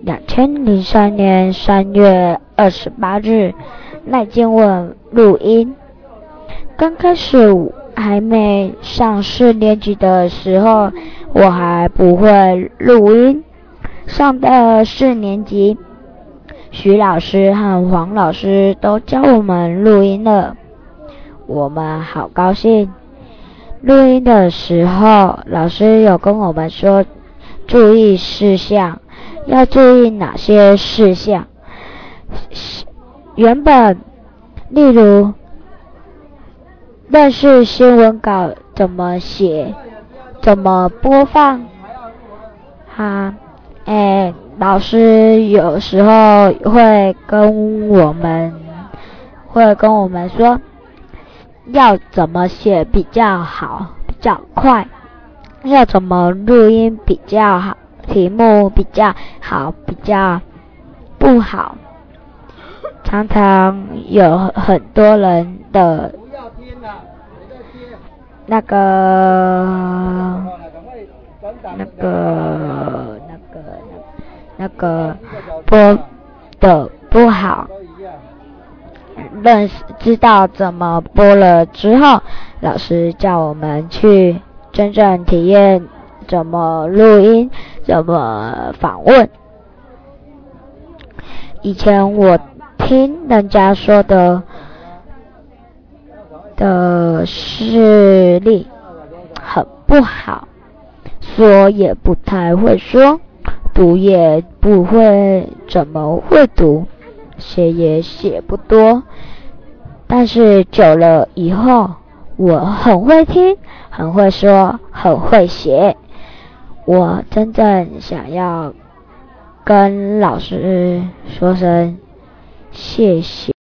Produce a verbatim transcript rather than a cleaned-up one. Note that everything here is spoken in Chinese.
两千零三年三月二十八日，赖建文录音。刚开始还没上四年级的时候，我还不会录音。上到四年级，徐老师和黄老师都教我们录音了，我们好高兴。录音的时候，老师有跟我们说注意事项，要注意哪些事项。原本例如认识新闻稿怎么写，怎么播放啊，诶，老师有时候会跟我们会跟我们说要怎么写比较好，比较快，要怎么录音比较好，题目比较好，比较不好。常常有很多人的那个那个那个那个播的不好，认识知道怎么播了之后，老师叫我们去真正体验怎么录音，怎么访问。以前我听人家说的的视力很不好，说也不太会说，读也不会怎么会读，写也写不多。但是久了以后，我很会听，很会说，很会写。我真正想要跟老师说声谢谢。